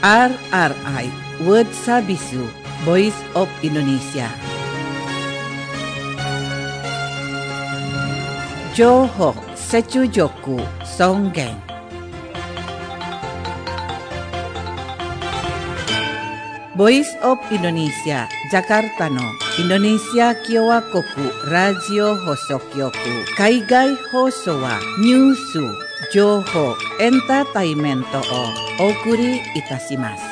RRI World Sabisu Voice of Indonesia. Johok Secujoku Songgeng. Voice of Indonesia Jakarta no Indonesia Kyowa Koku Radio Hosokyoku Kaigai Hoso wa Nyusu Johok Entertainmento o Okuri Itashimasu.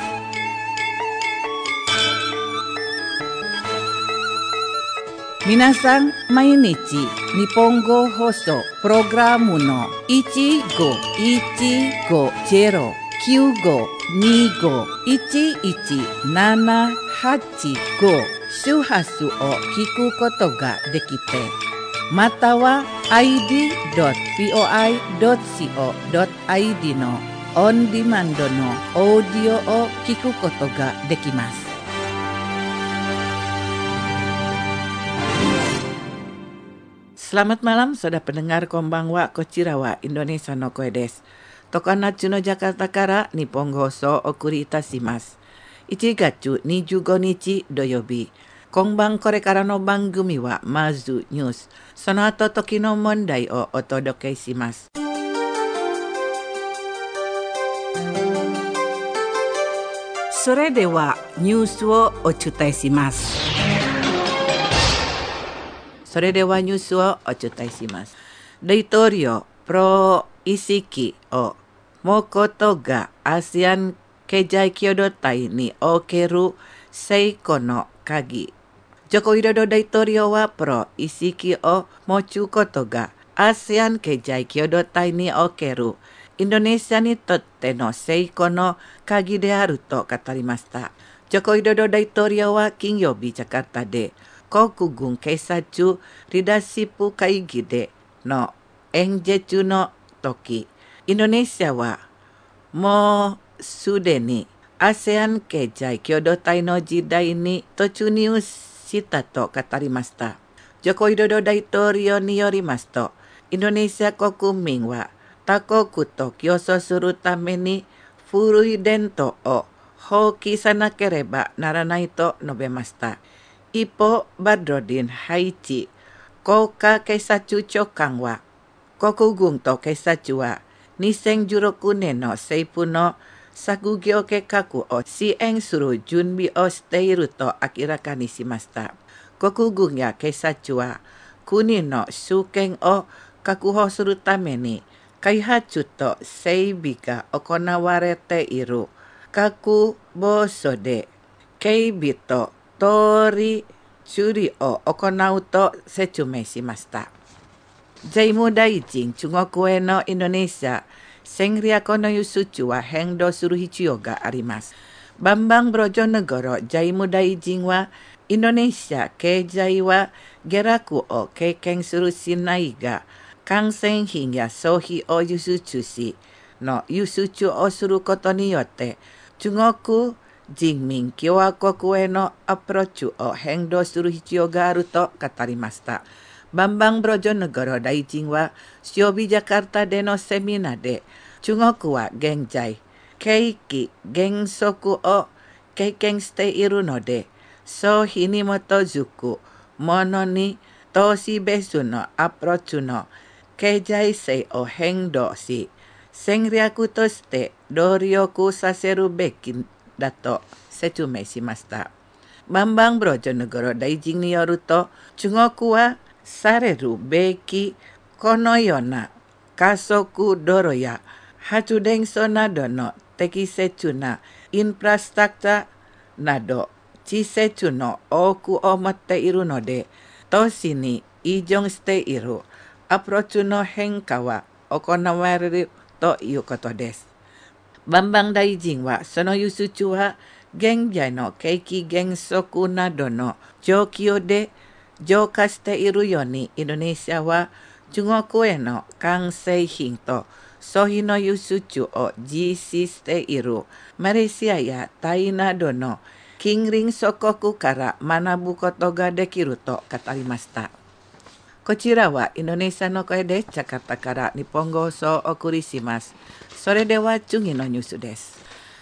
Minasan mainichi Nihongo Hoso Programu no 15-15-95-11-785 周波数を聞くことができて、または id.voi.co.id のオンディマンドのオーディオを聞くことができます。Selamat malam, saudara pendengar konbanwa Kochirawa Indonesia no Koe desu. Tokanachu no Jakarta kara Nihongo Hoso Okuri Itashimasu. 1月25日土曜日。今晩これからの番組はまずニュース、その後時の問題をお届けします。それではニュースをお伝えします。Daitorio Pro Isiki o Mokoto ga ASEAN Keijai Kyodotai ni Okeru Seiko no Kagi. Joko Widodo Daitorio wa Pro Isiki o Mochu Koto ga ASEAN Keijai Kyodotai ni Okeru Indonesia ni totte no Seiko no Kagi de aru to katarimashita. Joko Widodo Daitorio wa Kinyobi Jakarta de Kokugun Keisachu Leadership Kaigi de no Enjechu no toki Indonesia wa mo sudeni ASEAN Keijai Kyodotai no jidai ni tochuniu shita to katarimashita. Joko Widodo Daitorio ni yorimasu to Indonesia kokumin wa takoku to kyoso suru tame ni furui dento o houki sanakereba naranai to nobemashita. Ippo Badrodin Haichi Kouka Keisachu Chokan wa Kokugun to Keisachu wa 2016年の政府の削減計画を支援する準備をしていると明らかにしました。国軍や警察は国の主権を確保するために開発と整備が行われている各部署で警備と通り修理を行うと説明しました。財務大臣中国へのインドネシア戦略の輸出は変動する必要があります。バンバンブロジョノゴロ財務大臣はインドネシア経済は下落を経験するしないが、関連品や消費を輸出しの輸出をすることによって中国人民共和国へのアプローチを変動する必要があると語りました。バンバンブロジョノゴロ大臣は水曜日ジャカルタでのセミナーで中国は現在景気減速を経験しているので消費に基づくものに投資ベースのアプローチの経済性を変動し戦略として努力させるべきだと説明しました。バンバンブロジョノゴロ大臣によると中国はされるべきこのような加速道路や発電所などの適切なインフラストラクチャーなど施設の多くを持っているので投資に依存しているアプローチの変化は行われるということです。バンバン大臣はその輸出は現在の景気減速などの状況で増加しているようにインドネシアは中国への完成品と消費の輸出を実施しているマレーシアやタイなどの近隣諸国から学ぶことができると語りました。こちらはインドネシアの声でジャカルタから日本語放送をお送りします。それでは次のニュースです。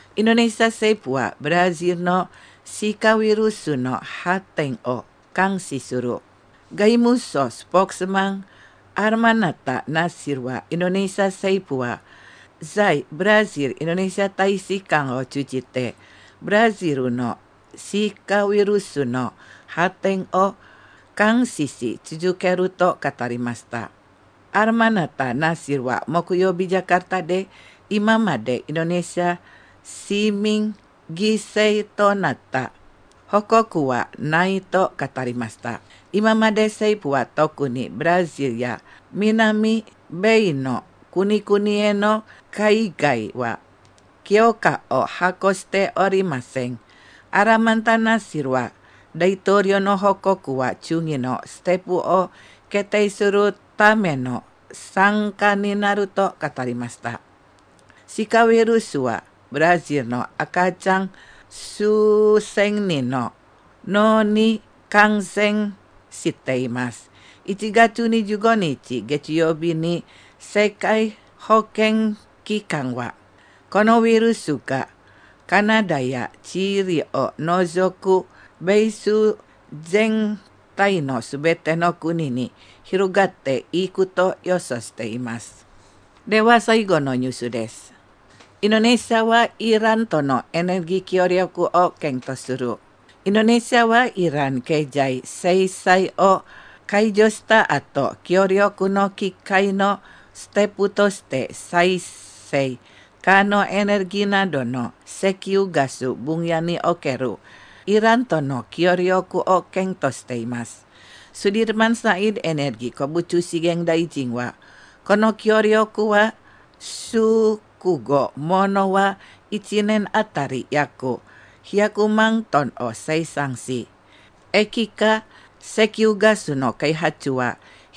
インドネシア政府はブラジルのシカウイルスの発展を監視する外務省スポークスマンアルマナタ・ナシルはインドネシア政府は在ブラジル・インドネシア大使館を通じてブラジルのシカウイルスの発展を監視し続けると語りました。アルマナタ・ナシルは木曜日ジャカルタで今までインドネシア市民犠牲となった報告はないと語りました。今まで政府は特にブラジルや南米の国々への海外は許可を発行しておりません。アラマンタ・ナシルは大統領の報告は次のステップを決定するための参加になると語りました。シカウイルスはブラジルの赤ちゃん数千人の脳に感染しています。1月25日月曜日に世界保健機関はこのウイルスがカナダやチリを除く米州全体のすべての国に広がっていくと予想しています。では最後のニュースです。インドネシアはイランとのエネルギー協力を検討する。インドネシアはイラン経済制裁を解除した後、協力の機会のステップとして再生可能エネルギーなどの石油ガス分野におけるイランとの協力を検討しています。スディルマン・サイドエネルギー小渕資源大臣は、この協力は数後ものは1年あたり約100万トンを生産し、液化石油ガスの開発は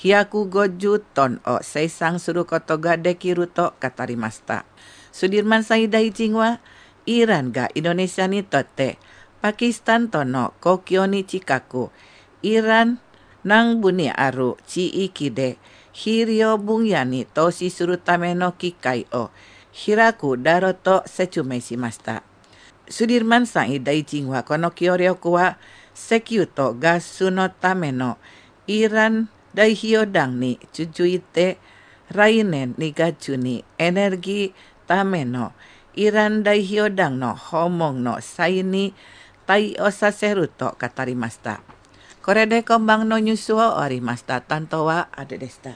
150トンを生産することができると語りました。スディルマン・サイド大臣は、イランがインドネシアにとってパキスタンとの国境に近く、イラン南部にある地域で肥料分野に投資するための機会を開くだろうと説明しました。スディルマンさん大臣はこの協力は石油とガスのためのイラン代表団に続いて来年2月にエネルギーためのイラン代表団の訪問の際に対応させると語りました。これで今晩のニュースを終わりました。担当はアデでした。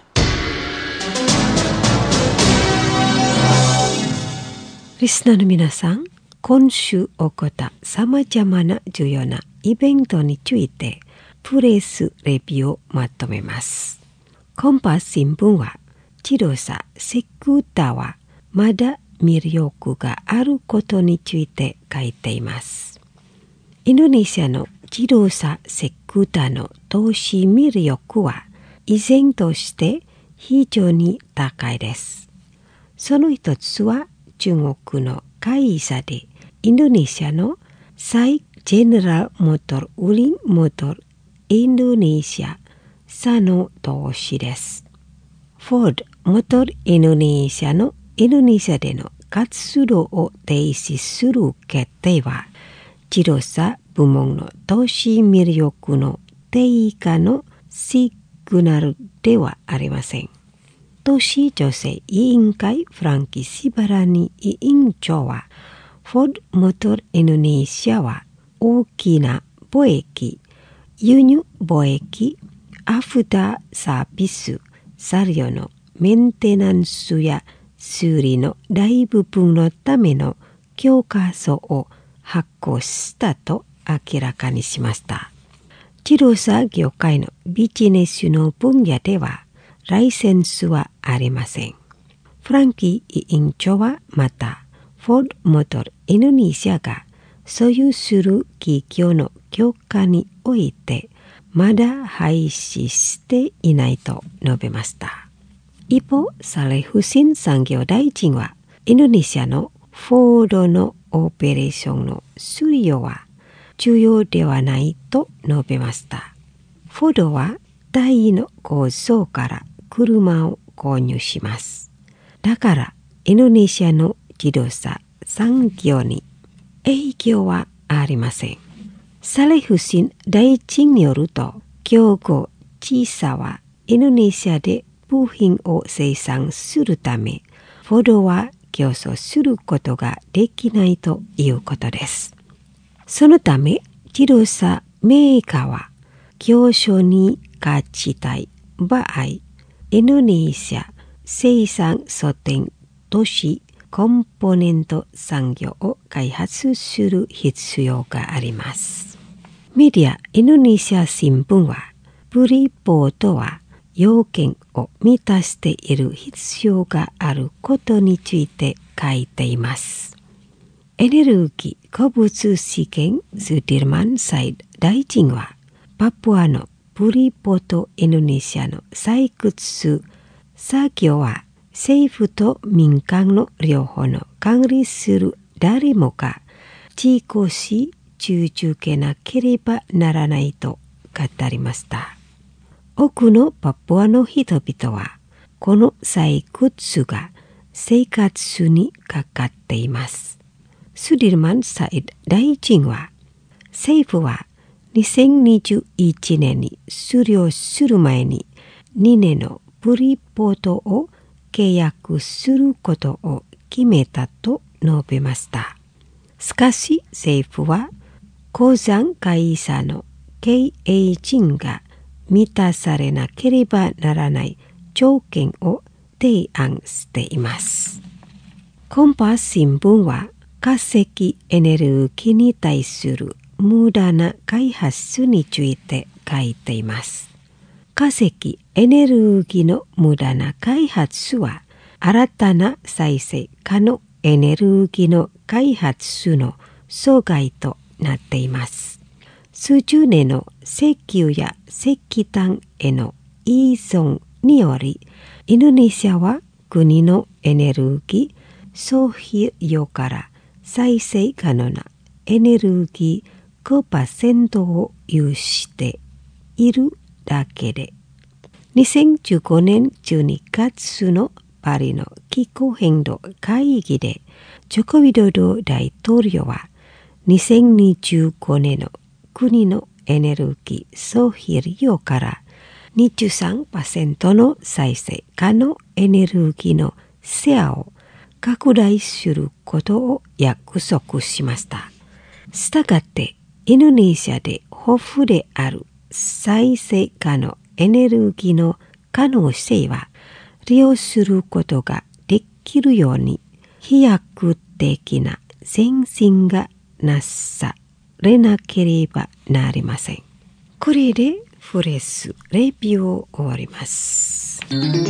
リスナーの皆さん、今週起こったさまざまな重要なイベントについてプレスレビューをまとめます。コンパス新聞は、自動車セクターはまだ魅力があることについて書いています。インドネシアの自動車セクターの投資魅力は依然として非常に高いです。その一つは中国の会社でインドネシアのサイ・ジェネラル・モトル・ウリン・モトル・インドネシア社の投資です。フォード・モトル・インドネシアのインドネシアでの活動を停止する決定は自動車部門の投資魅力の低下のシグナルではありません。投資調整委員会フランキー・シバラニ委員長は、フォード・モトル・インドネシアは大きな貿易、輸入貿易、アフターサービス、車両のメンテナンスや修理の大部分のための教科書を発行したと明らかにしました。自動車業界のビジネスの分野ではライセンスはありません。フランキー委員長はまた、フォード・モトル・インドネシアが所有する企業の強化においてまだ廃止していないと述べました。一方、サレフシン産業大臣はインドネシアのフォードのオペレーションの終了は重要ではないと述べました。フォードは第の工場から車を購入します。だからインドネシアの自動車産業に影響はありません。サレフシン大臣によると、強豪小さはインドネシアで部品を生産するため、フォードは競争することができないということです。そのため、自動車メーカーは競争に勝ちたい場合、インドネシア生産拠点都市コンポーネント産業を開発する必要があります。メディアインドネシア新聞は、フリーポートは要件を満たしている必要があることについて書いています。エネルギー鉱物資源スディルマンサイド大臣は、パプアのフリーポートインドネシアの採掘作業は政府と民間の両方の管理する誰もが自己し続けなければならないと語りました。多くのパプアの人々はこの採掘が生活にかかっています。スディルマンサイド大臣は、政府は2021年に終了する前に2年のフリーポートを契約することを決めたと述べました。しかし政府は鉱山会社の経営陣が満たされなければならない条件を提案しています。コンパス新聞は化石エネルギーに対する無駄な開発について書いています。化石エネルギーの無駄な開発は新たな再生可能エネルギーの開発の阻害となっています。数十年の石油や石炭への依存により、インドネシアは国のエネルギー消費量から再生可能なエネルギー 5% を有しているだけで、2015年12月のパリの気候変動会議でジョコビドド大統領は2025年の国のエネルギー消費量から 23% の再生可能エネルギーのシェアを拡大することを約束しました。したがってインドネシアで豊富である再生可能エネルギーの可能性は利用することができるように飛躍的な前進がなされなければなりません。これでフレーズレビューを終わります。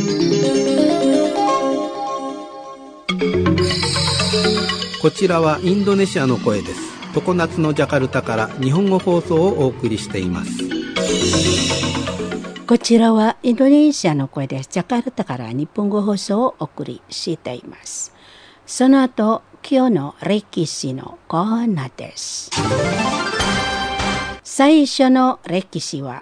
こちらはインドネシアの声です。常夏のジャカルタから日本語放送をお送りしています。 こちらはインドネシアの声です。ジャカルタから日本語放送をお送りしています。その後、今日の歴史のコーナーです。最初の歴史は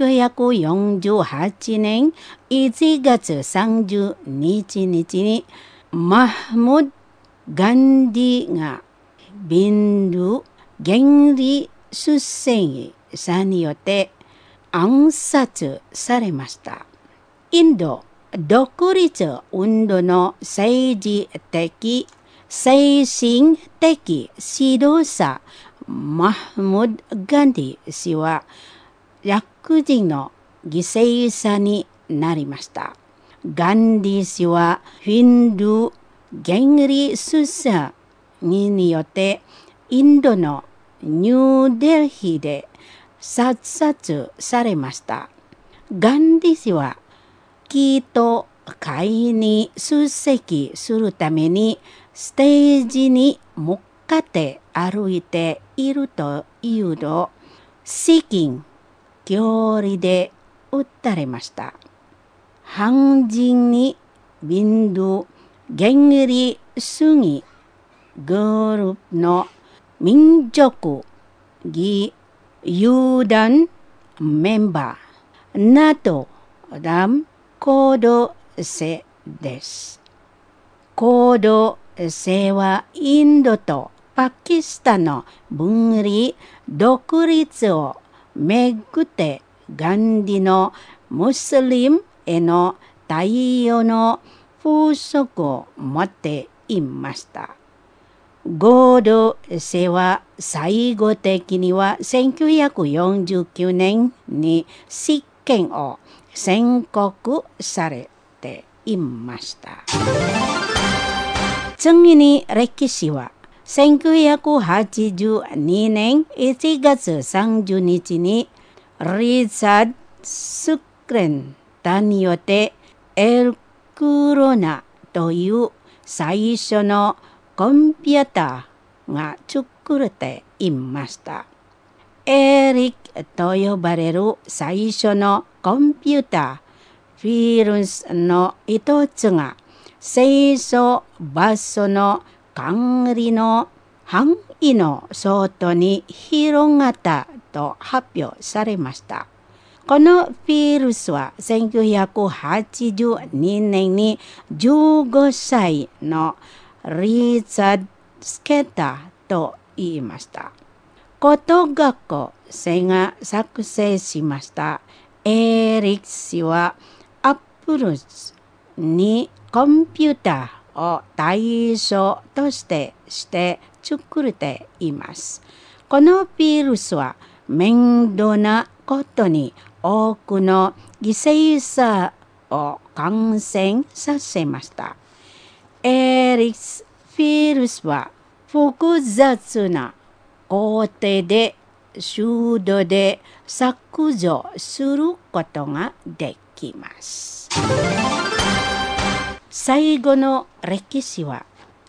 1948年1月30日にマハムド・ガンディがビンドゥ・ゲンリ・出世さんによって暗殺されました。インド独立運動の政治的、精神的指導者マハムド・ガンディ氏は白人の犠牲者になりました。ガンディ氏はヒンドゥ・ゲンリ・出世によってインドのニューデルヒで殺殺されました。ガンディ氏は祈祷会に出席するためにステージに向かって歩いているというと、至近距離で撃たれました。白人にビンドゥ・ゲンリ主義グループの民族義勇団メンバーなどが行動生です。行動生はインドとパキスタンの分離独立をめぐってガンディのムスリムへの対応の風速を持っていました。合同性は最後的には1949年に執権を宣告されていました。次に歴史は1982年1月30日にリチャード・スクレンタによってエルクロナという最初のコンピューターが作られていました。エリックと呼ばれる最初のコンピューター、フィルスの一つが清掃場所の管理の範囲の外に広がったと発表されました。このフィルスは1982年に15歳のリチャード・スケーターと言いました。高等学校生が作成しました。エリック氏はアップルにコンピューターを対象として作っています。このフィルスは面倒なことに多くの犠牲者を感染させました。エリックス・フィルスは複雑な工程で手動で削除することができます。最後の歴史は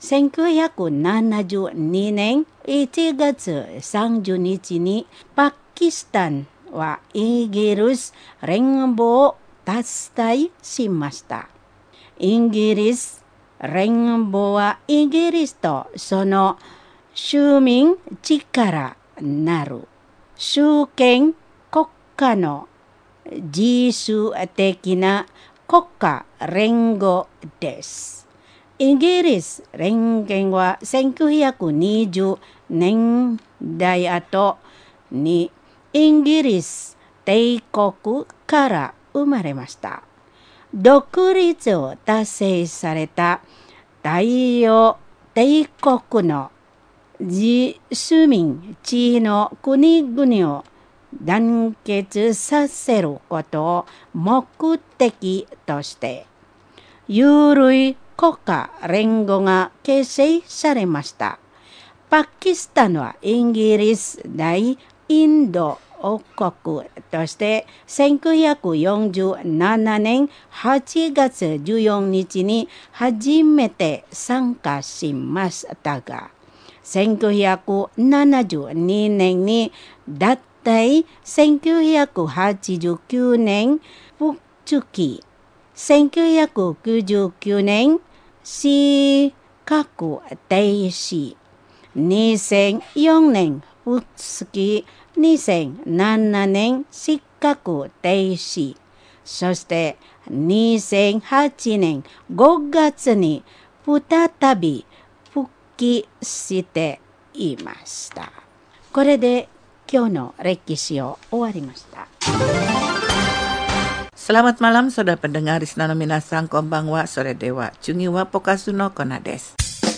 1972年1月30日にパキスタンはイギリス連邦を脱退しました。イギリス連邦はイギリスとその州民力なる主権国家の自主的な国家連合です。イギリス連合は1920年代後にイギリス帝国から生まれました。独立を達成された大洋帝国の自主民地の国々を団結させることを目的として有類国家連合が結成されました。パキスタンはイギリス大インド王国として1947年8月14日に初めて参加しましたが、1972年に脱退、1989年復帰、1999年資格停止、2004年復帰、2007年資格停止、そして2008年5月に再び復帰していました。これで今日の歴史を終わりました。 Selamat malam saudara pendengar Risnano Minasang Konbanwa Sore Dewa Jungiwa Pokasuno Kona desu.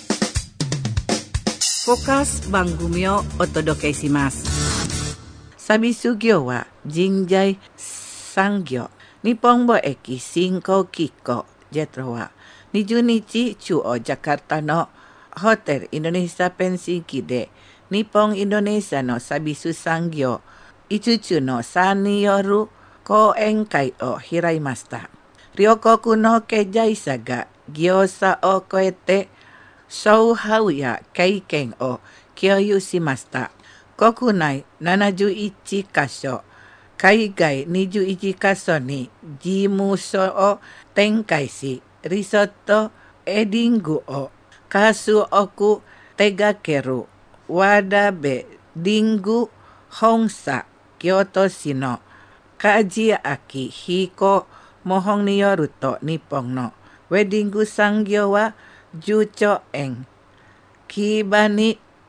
Pokas Bangumi o Otodoke shimasu. Sabisugyo wa Jinjai Sangyo Nippon Eki Shinko Kikko Jetro wa 20日中央ジャカルタのホテルインドネシアペンシンキで日本インドネシアのサービス産業5つのさんによる講演会を開きました。両国の経済者が業者を超えてノウハウや経験を共有しました。国内71カ所、海外21カ所に事務所を展開し、リゾートエディングを数多く手掛ける渡部ディング本社京都市の梶明彦模倣によると、日本のウェディング産業は10兆円規模に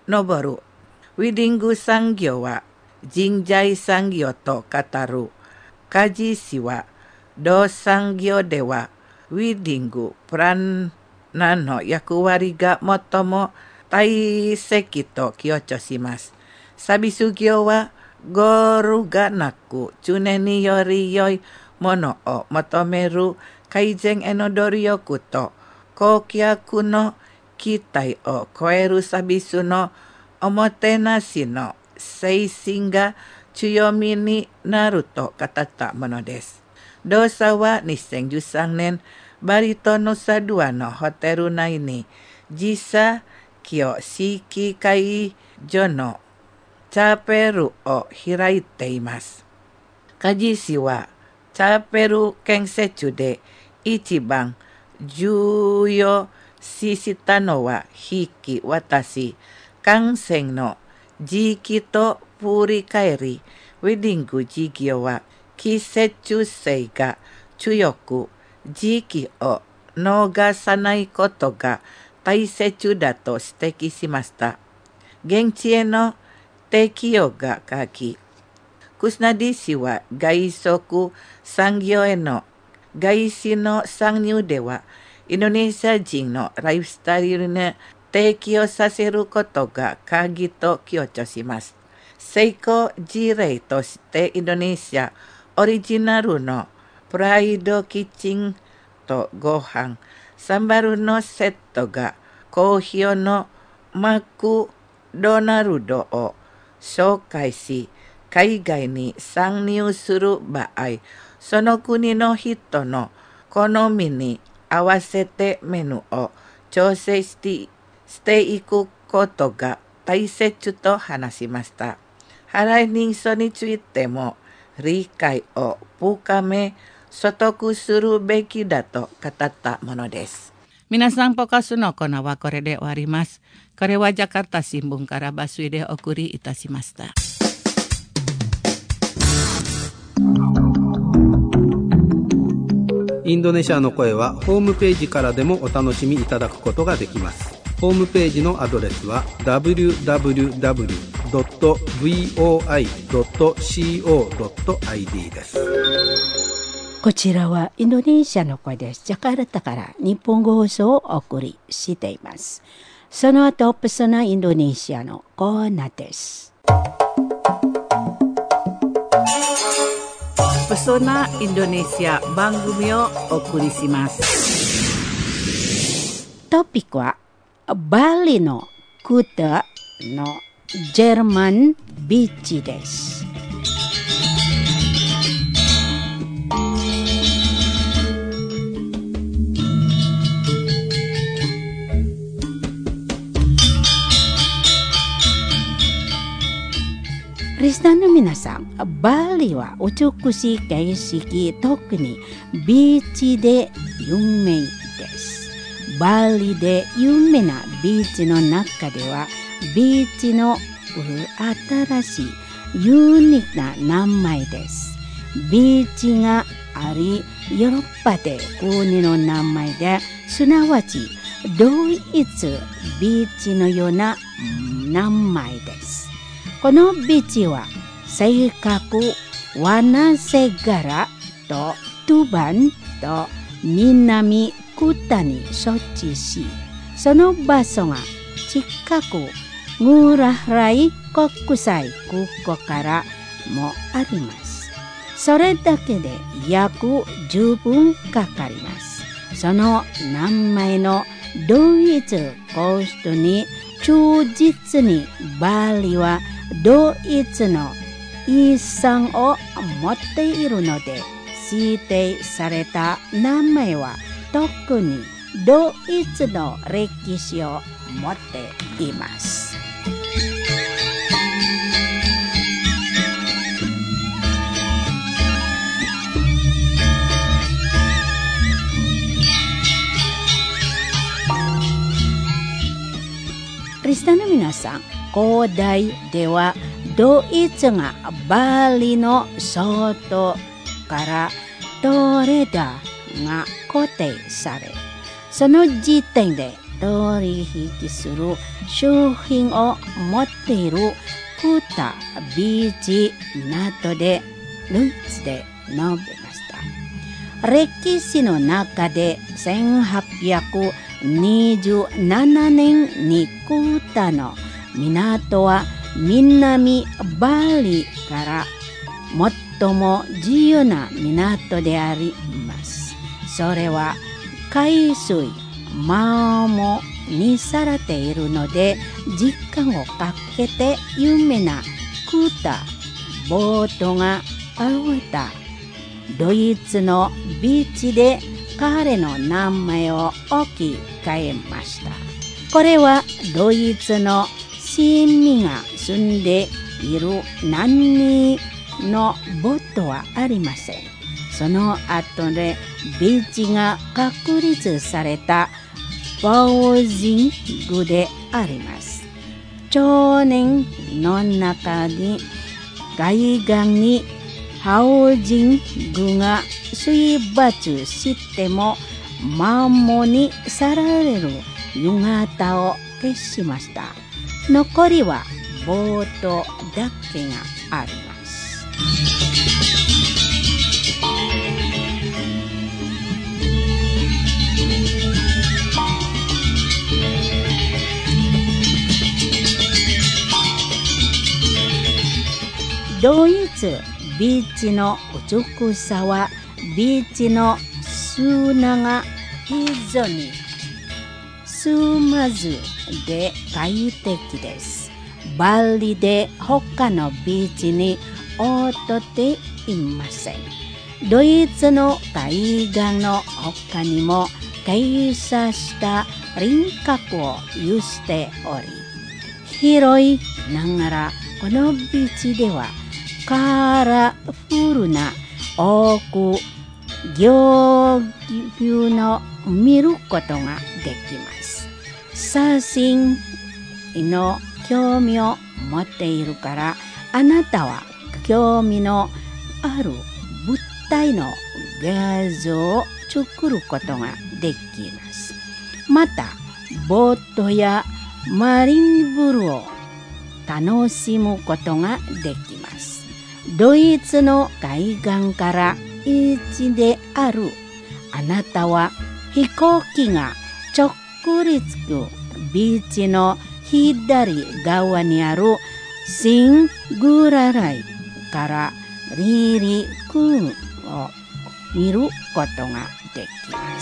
登る。ウェディング産業は人材産業と語る。家事師は同産業ではウェディングプランナーの役割が最も大切と強調します。サービス業はゴールがなく常により良いものを求める改善への努力と顧客の期待を超えるサービスのおもてなしの精神が強みになると語ったものです。同社は2013年バリ島のサドゥアのホテル内に時差清式会所のチャペルを開いています。家事師はチャペル建設で一番重要視したのは引き渡し、感染の時期と振り返り、ウェディング事業は季節性が強く、時期を逃さないことが大切だと指摘しました。現地への適用が書き、クスナディ氏は外食産業への外資の参入では、インドネシア人のライフスタイルに適用させることが鍵と強調します。成功事例としてインドネシアオリジナルのプライドキッチンとご飯、サンバルのセットが好評のマクドナルドを紹介し、海外に参入する場合、その国の人の好みに合わせてメニューを調整していくことが大切と話しました。払い人数についても理解を深め、所得するべきだと語ったものです。皆さん、ポカスのコーナーはこれで終わります。これはジャカルタ新聞からバスイでお送りいたしました。 インドネシアの声はホームページからでもお楽しみいただくことができます。ホームページのアドレスは www.voi.co.id です。 こちらはインドネシアの声です。ジャカルタから日本語放送をお送りしています。その後、プソナインドネシアのコーナーです。 プソナインドネシア番組をお送りします。 トピックはバリのクータのジェルマンビーチです。リスナーの皆さん、バリは美しい景色、特にビーチで有名です。バリで有名なビーチの中では、ビーチの新しいユニークな名前です。ビーチがあり、ヨーロッパで国の名前で、すなわち同一ビーチのような名前です。このビーチは性格WanasegaraとTubanと南クタに処置し、その場所が近くグラハライ国際空港からもあります。それだけで約10分かかります。その名前の同一コーストに忠実にバリは同一の遺産を持っているので、指定された名前は特に同一の歴史を持っています。リスナーの皆さん、古代ではドイツがバリの外からトレーダーが固定され、その時点で取引する商品を持っているクータ、ビーチ、港でルイツで述べました。歴史の中で1827年にクータの港は南バリから最も重要な港であります。それは海水マーモにされているので、時間をかけて有名なクータボートが現れたドイツのビーチで彼の名前を置き換えました。これはドイツの市民が住んでいる何のボートはありません。その後でビーチが確立されたバオジングであります。少年の中に海岸にハオジングが水没してもマンモに去られる夕方を消しました。残りはボートだけがあります。ドイツビーチの美しさはビーチの砂が非常にスムーズで快適です。バリで他のビーチに劣っていません。ドイツの海岸の他にも傾斜した輪郭を有しており、広いながらこのビーチではカラフルな多く行儀の見ることができます。写真の興味を持っているから、あなたは興味のある物体の画像を作ることができます。またボートやマリンブルを楽しむことができます。ドイツの海岸から1であるあなたは飛行機が直立くビーチの左側にあるシングラライから離陸を見ることができます。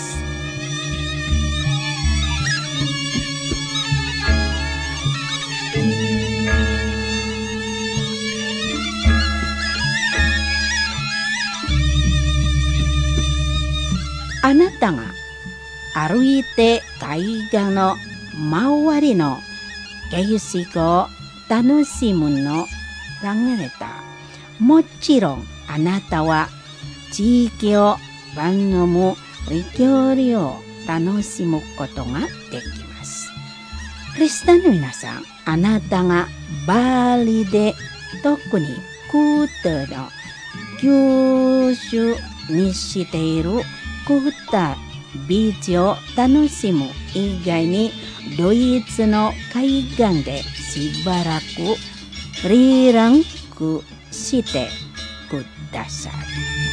あなたが歩いて海岸の周りの景色を楽しむのがれた。もちろんあなたは地域を番組料理を楽しむことができます。リスナーの皆さん、あなたがバリで特にクータの九州にしているクータビーチを楽しむ以外に、ドイツの海岸でしばらくリランクしてください。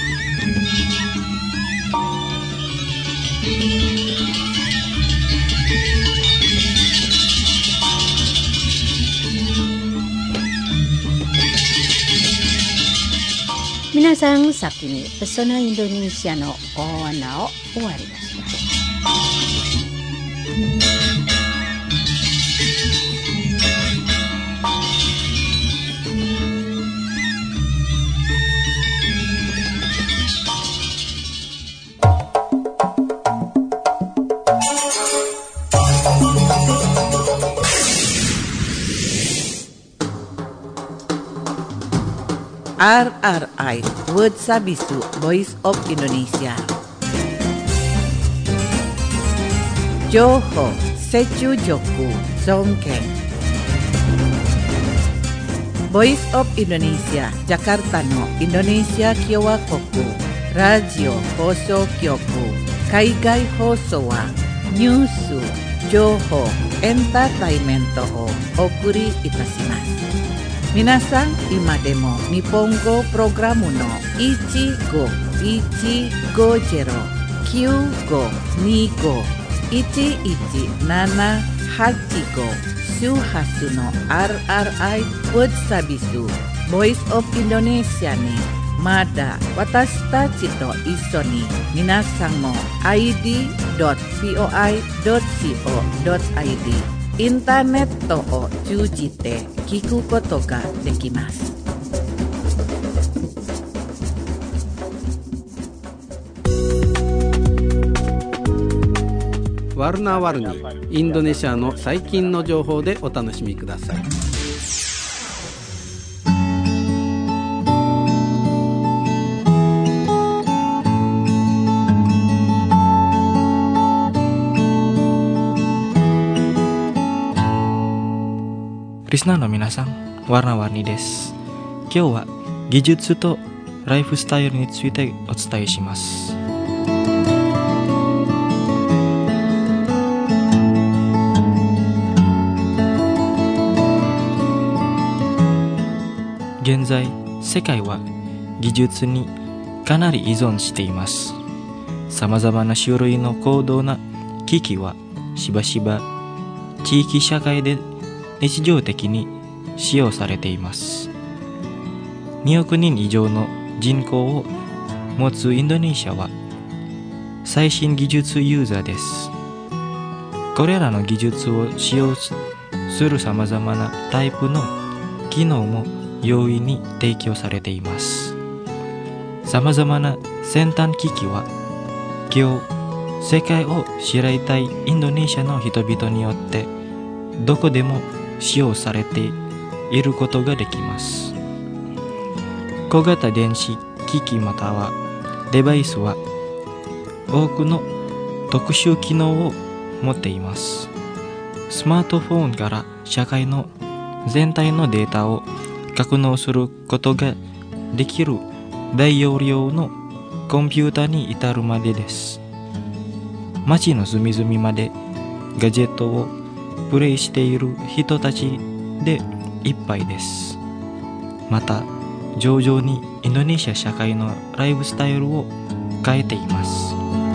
皆さん、先にペソナインドネシアのコーナーを終わりました。 RRI Word Sabisu Voice of Indonesia. Johor Secu Joku Songkeng. Voice of Indonesia Jakarta no Indonesia Kiowa Koku Radio Hoso Kyoku Kaigai Hoso wa Nyusu 情報、エンターテイメントをお送りいたします。皆さん、今でも日本語プログラムの1515-1525-1175-18周波数の RRI World Service Voice of Indonesia にまだ私たちと一緒に皆さんも id.voi.co.id インターネットを通じて聞くことができます。 ワルナワルニ、インドネシアの最近の情報でお楽しみください。 リスナーの皆さん、ワルナワルニです。今日は技術とライフスタイルについてお伝えします。現在、世界は技術にかなり依存しています。さまざまな種類の高度な機器はしばしば地域社会で日常的に使用されています。2億人以上の人口を持つインドネシアは最新技術ユーザーです。これらの技術を使用するさまざまなタイプの機能も容易に提供されています。さまざまな先端機器は今日世界を知りたいインドネシアの人々によってどこでも使用されていることができます。小型電子機器またはデバイスは多くの特殊機能を持っています。スマートフォンから社会の全体のデータを格納することができる大容量のコンピュータに至るまでです。街の隅々までガジェットをプレイしている人たちでいっぱいです。また、徐々にインドネシア社会のライフスタイルを変えています。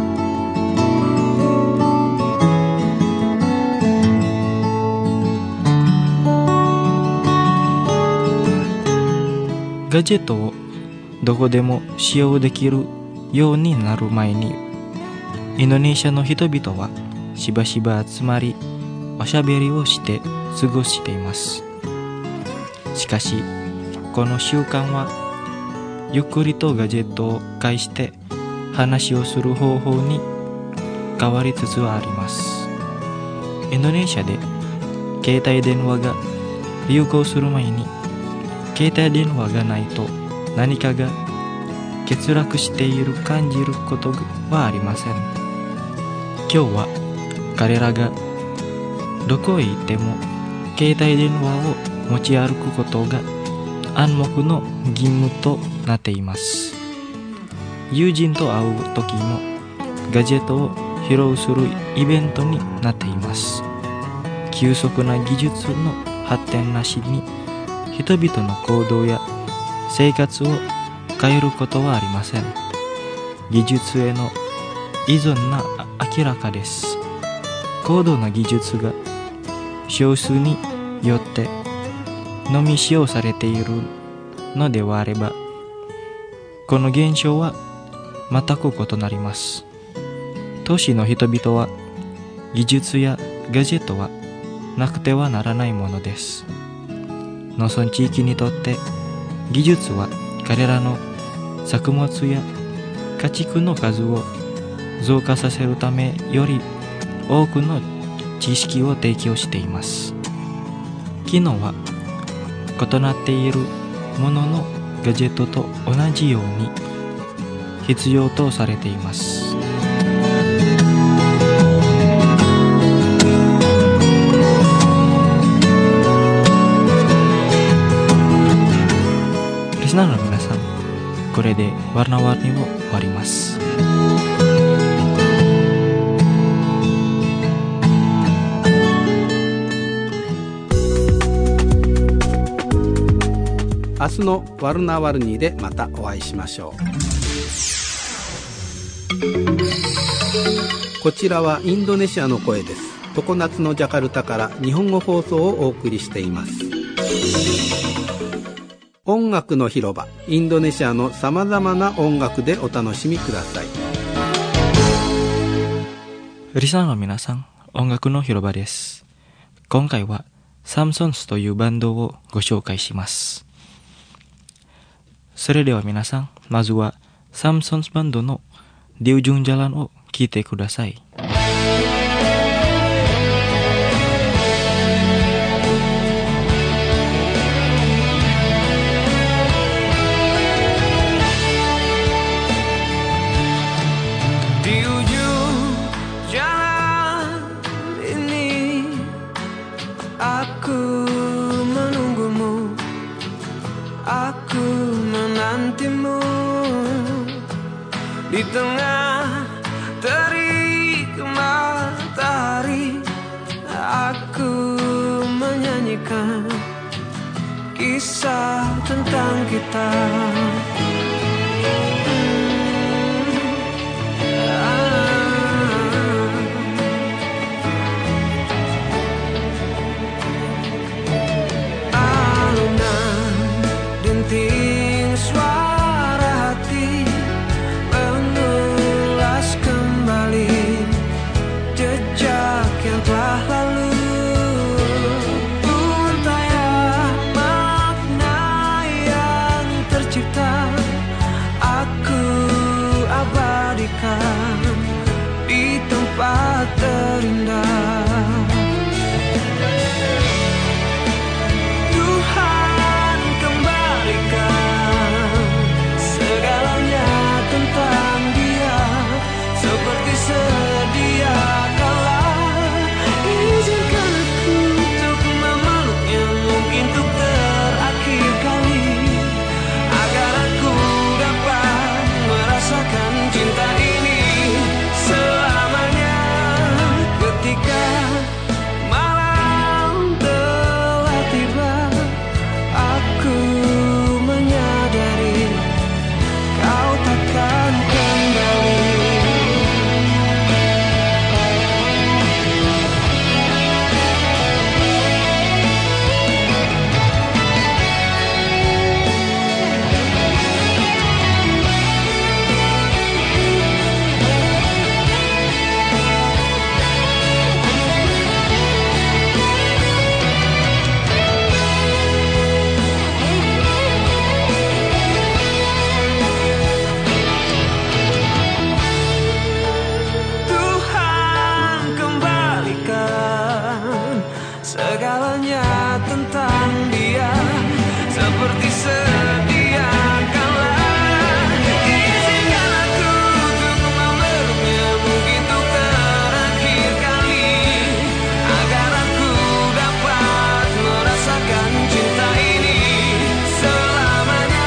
ガジェットをどこでも使用できるようになる前に、インドネシアの人々はしばしば集まり、おしゃべりをして過ごしています。しかし、この習慣はゆっくりとガジェットを介して話をする方法に変わりつつあります。インドネシアで携帯電話が流行する前に、携帯電話がないと何かが欠落している感じることはありません。今日は彼らがどこへ行っても携帯電話を持ち歩くことが暗黙の義務となっています。友人と会う時もガジェットを披露するイベントになっています。急速な技術の発展なしに人々の行動や生活を変えることはありません。技術への依存が明らかです。高度な技術が少数によってのみ使用されているのではあれば、この現象は全く異なります。都市の人々は技術やガジェットはなくてはならないものです。農村地域にとって技術は彼らの作物や家畜の数を増加させるためより多くの知識を提供しています。機能は異なっているもののガジェットと同じように必要とされています。リスナーの皆さん、これでワルナワルニを終わります。 明日のワルナワルニでまたお会いしましょう。こちらはインドネシアの声です。常夏のジャカルタから日本語放送をお送りしています。音楽の広場、インドネシアのさまざまな音楽でお楽しみください。 リスナーの皆さん、音楽の広場です。今回はサムソンズというバンドをご紹介します。それでは皆さん、まずはサムソンズバンドのDi Ujung Jalanを聴いてください。 Di tengah terik matahari, aku menyanyikan kisah tentang kita. Alunan denting suara hati jejak yang telah lalu, untaian makna yang tercipta, aku abadikan di tempat terindah. Tuhan kembalikan segalanya tentang Dia seperti sedia. Segalanya tentang Dia seperti sedia kala. Izinkan aku untuk memeluknya, mungkin untuk terakhir kali, agar aku dapat merasakan cinta ini selamanya.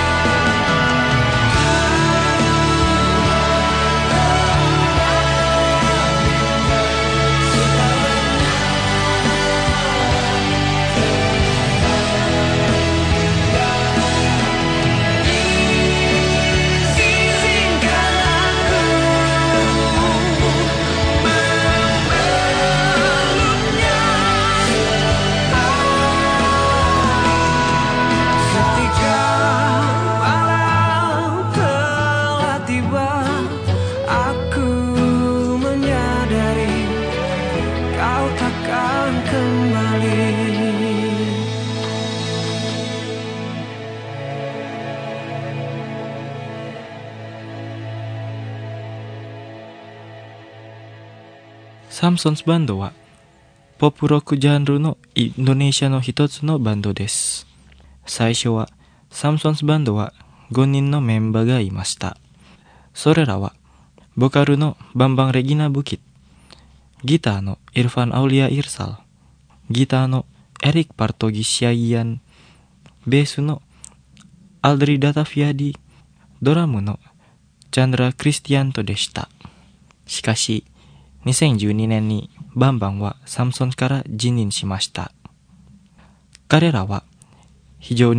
サムソンズバンドはポップロックジャンルのインドネシアの一つのバンドです。最初はサムソンズバンドは5人のメンバーがいました。それらはボカルのバンバンレギナブキッ、ギターのイルファン・アウリア・イルサル、ギターのエリック・パルトギ・シアイアン、ベースのアルドリ・ダタフィアディ、ドラムのチャンドラ・クリスティアントでした。しかし2012年にバンバンはサムソンから辞任しました。彼らは非常に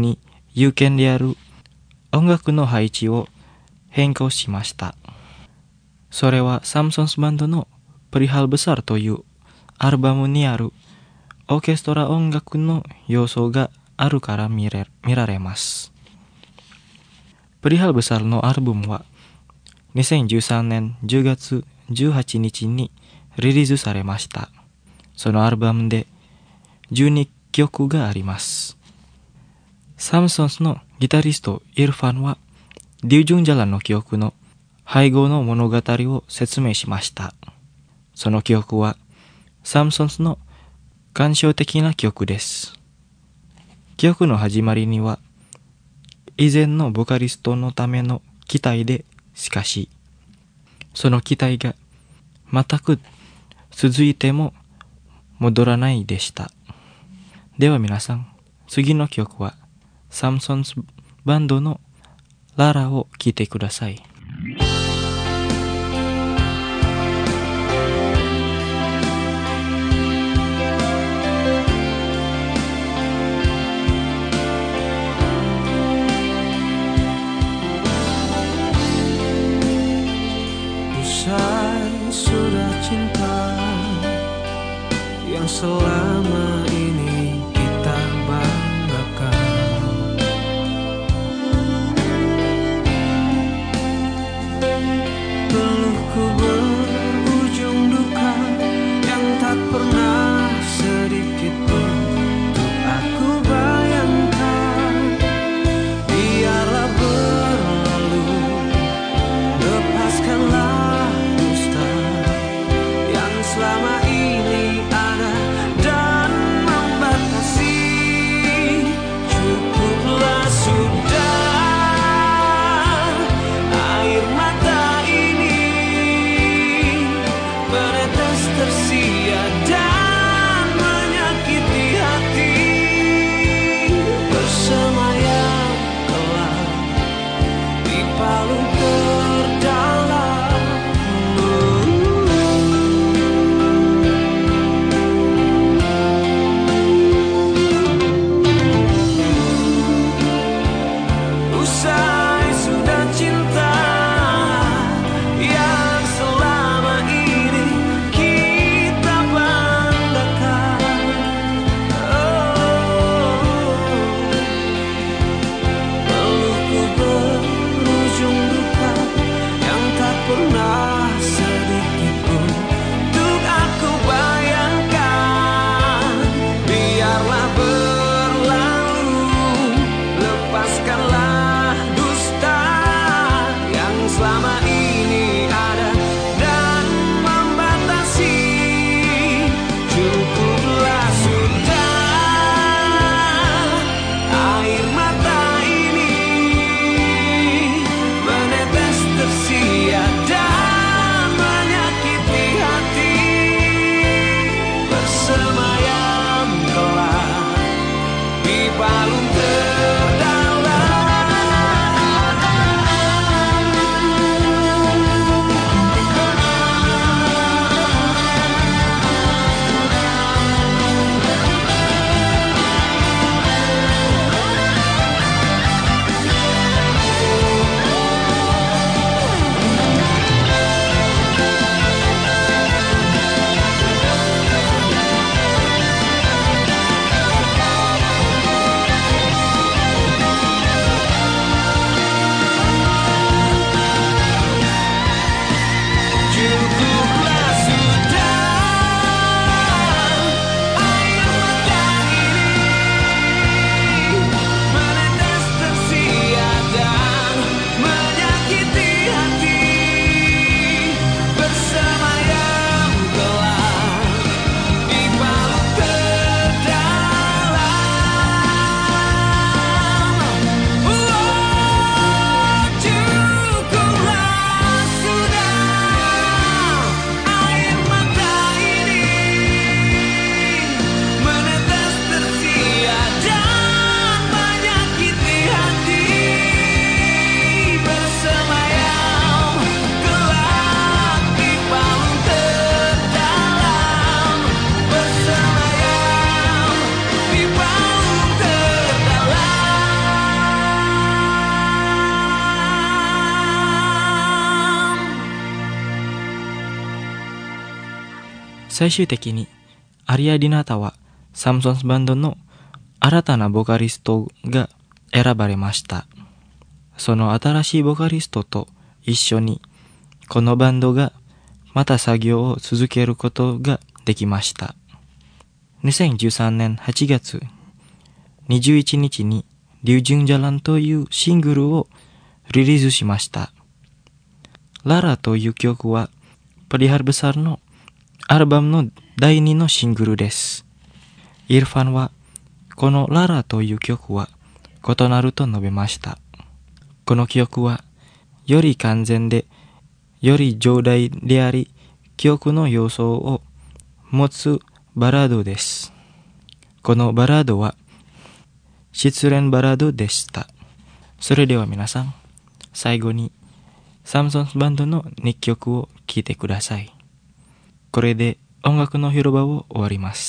有権である音楽の配置を変更しました。それはサムソンズバンドのPerihal Besarというアルバムにあるオーケストラ音楽の要素があるから見られます。Perihal Besar のアルバムは2013年10月18日にリリースされました。そのアルバムで12曲があります。サムソンズのギタリストイルファンはデュジュンジャラの曲の配合の物語を説明しました。その曲はサムソンズの感傷的な曲です。曲の始まりには以前のボカリストのための期待で、しかしその期待が全く続いても戻らないでした。では皆さん、次の曲はサムソンズバンドのララを聴いてください。 Usai sudah cinta yang selama ini kita banggakan, peluhku berujung duka yang tak pernah sedikit pun untuk aku bayangkan. Biarlah berlalu, lepaskanlah dusta yang selama ini ada dan 最終的にアリア・ディナタはサムソンズバンドの新たなボカリストが選ばれました。その新しいボカリストと一緒にこのバンドがまた作業を続けることができました。2013年8月21日にリュウジュンジャランというシングルをリリースしました。ララという曲はパリハルベサルのアルバムの第2のシングルです。イルファンはこのララという曲は異なると述べました。この曲はより完全でより壮大であり曲の要素を持つバラードです。このバラードは失恋バラードでした。それでは皆さん、最後にサムソンズバンドの2曲を聴いてください。これで音楽の広場を終わります。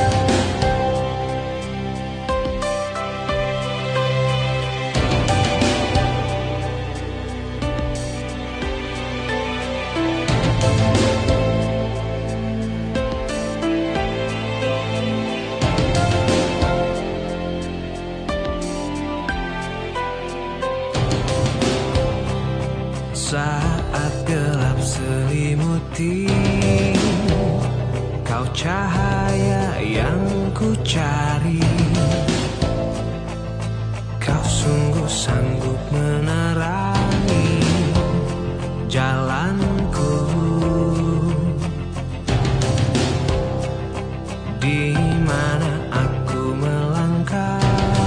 Saat gelap selimuti kau cahaya yang ku cari, kau sungguh sanggup menerangi jalanku, di mana aku melangkah,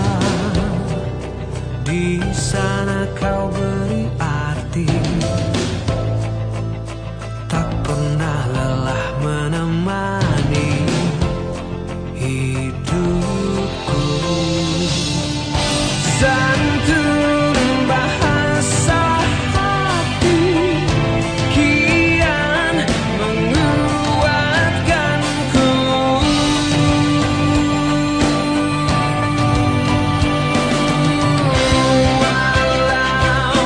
di sana kau beri arti. Tak pernah lelah menemani hidupku. Santun bahasa hati kian menguatkanku. Walau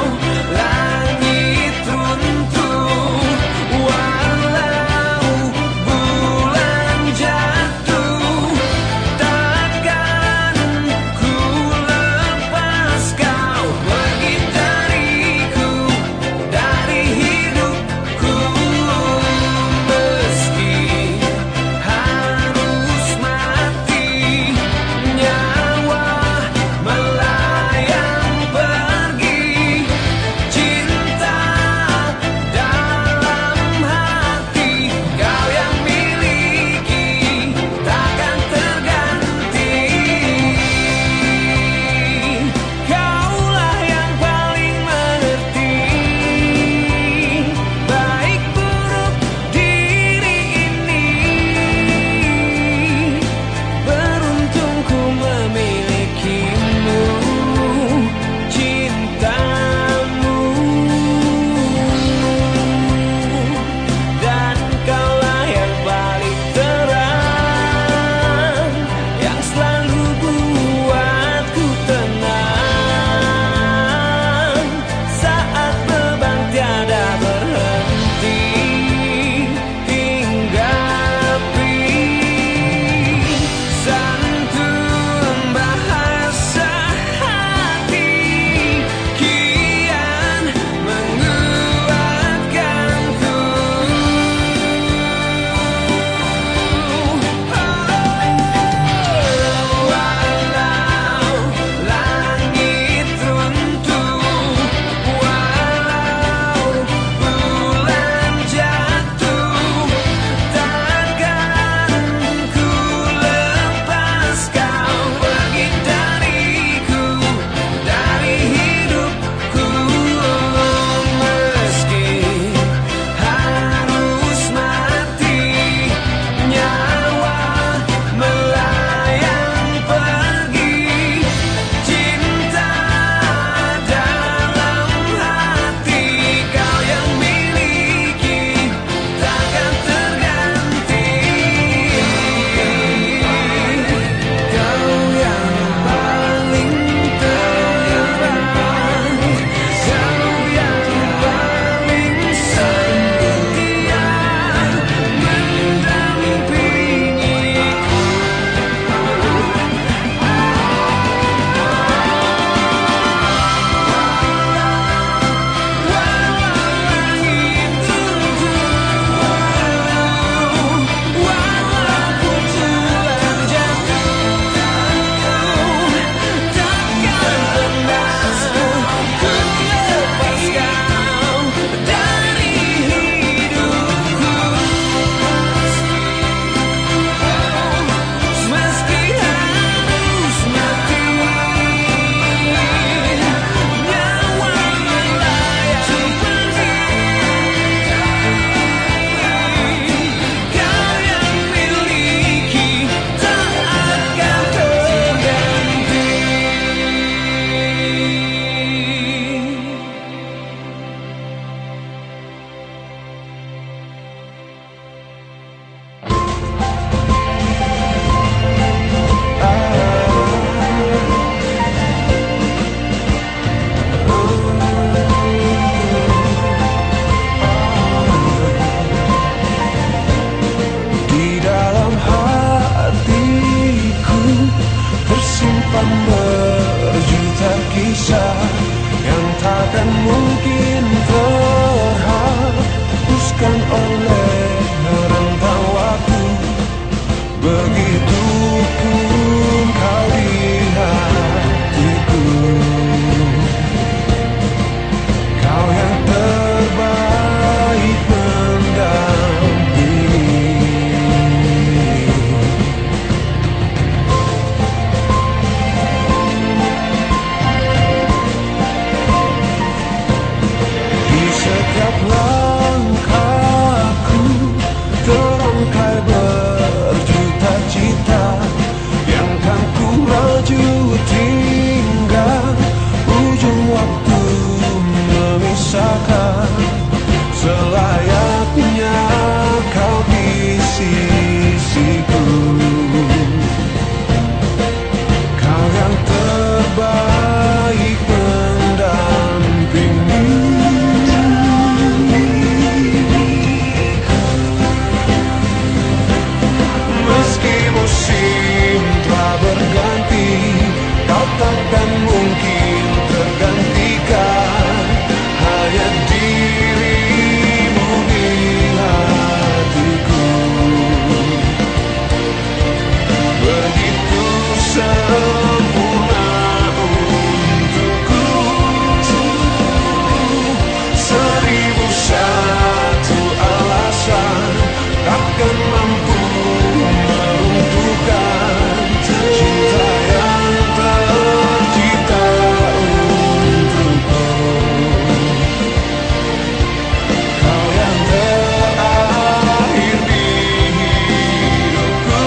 berjuta kisah yang takkan mungkin terhapuskan oleh rentang waktu. Begitu pun kau di hatiku, kau yang terbaik mendampingi. Di setiap langkahku terangkai berjuta cita yang kan ku rajut hingga ujung waktu memisahkan. Selayaknya kau di sisiku, kau yang terbaik mendampingi. Meski musim telah berganti, kau takkan mungkin tergantikan. Hanya dirimu di hatiku. Begitu sempurna untukku. 1001 alasan takkan mampu meruntuhkan cinta yang tercipta untukku. Kau yang terakhir di hidupku.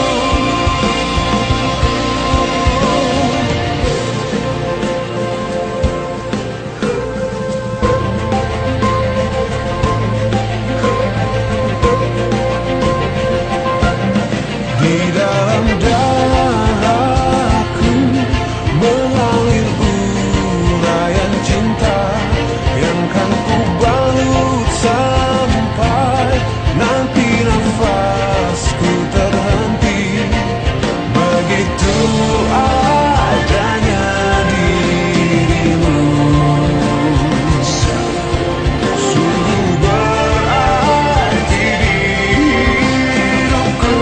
Di dalam darahku mengalir urayan cinta yang kan ku balut sampai nanti nafasku terhenti. Begitu adanya dirimu, sungguh berarti di hidupku.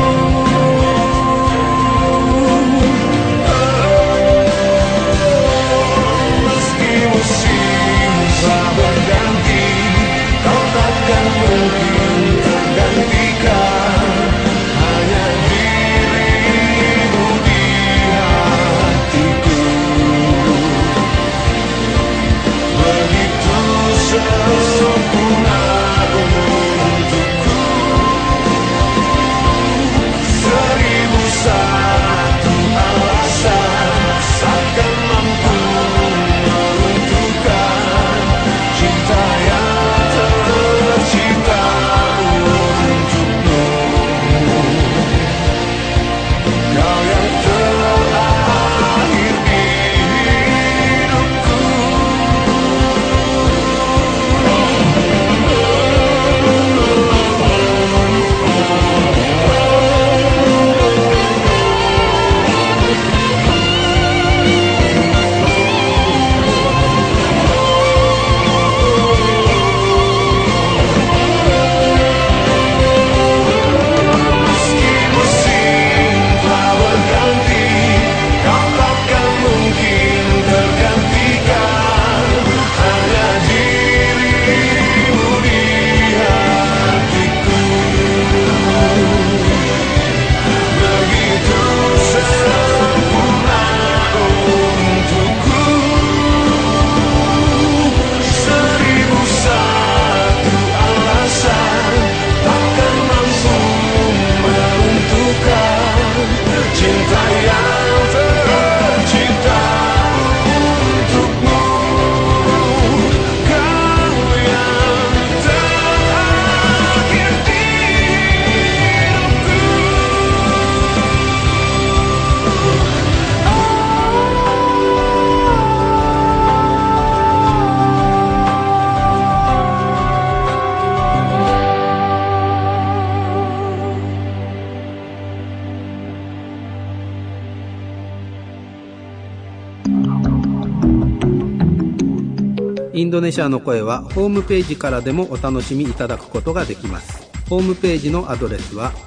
Meski musim telah berganti, kau takkan mungkin tergantikan. Hanya dirimu di hatiku. Begitu sempurna untukku. 1001 alasan takkan mampu meruntuhkan cinta yang tercipta untukmu. Kau yang terakhir di hidupku. Meski musim telah berganti, インドネシアの声はホームページからでもお楽しみいただくことができます。ホームページのアドレスは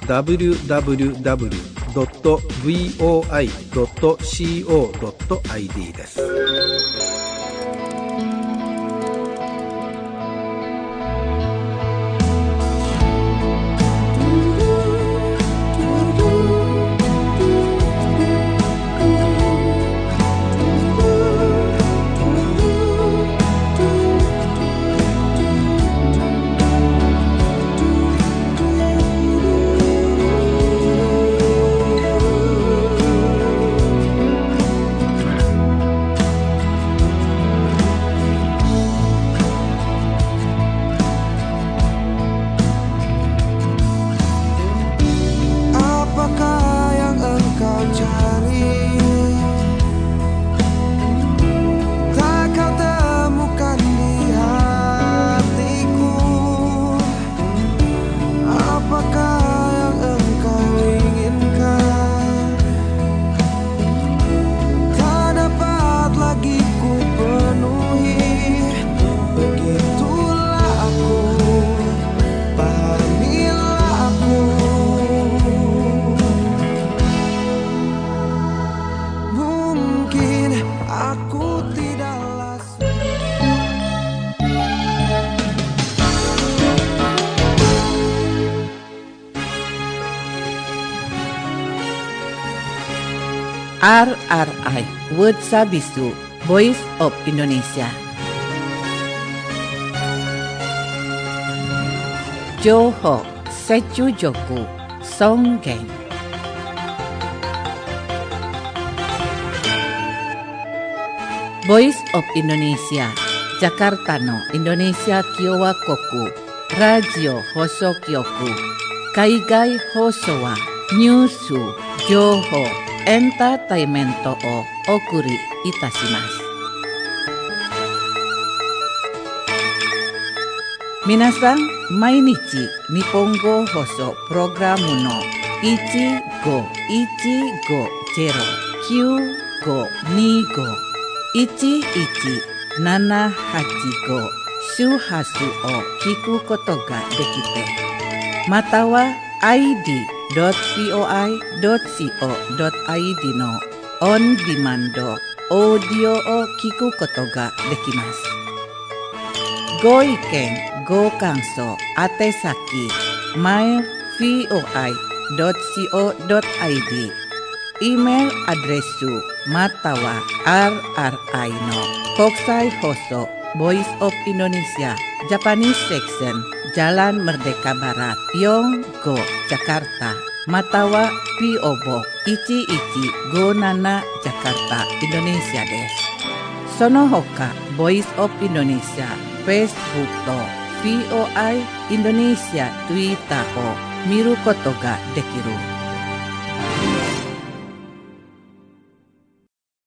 www.voi.co.id です。 RRI Word Sabisu Voice of Indonesia. Johor Secu Joku Songgeng. Voice of Indonesia Jakarta no Indonesia Kiowa Koku Radio Hoso Kyoku Kaigai Hosowa Nyusu Johor Entertainmento o okuri itashimasu. Minasan, mainichi Nihongo Hoso Programu no 1515-25-11-785 Shuhasu o kiku koto ga dekite. Matawa id.voi.co.id の on demand オーディオを聞くことができます。ご意見、ご感想、宛先 mail.voi.co.id イメールアドレスまたは RRI の国際放送Voice of Indonesia Japanese Section Jalan Merdeka Barat Yonggo Jakarta Matawa P.O. Box 1157 Jakarta Indonesia です。その他 Voice of Indonesia Facebook と VOI Indonesia Twitter を見ることができる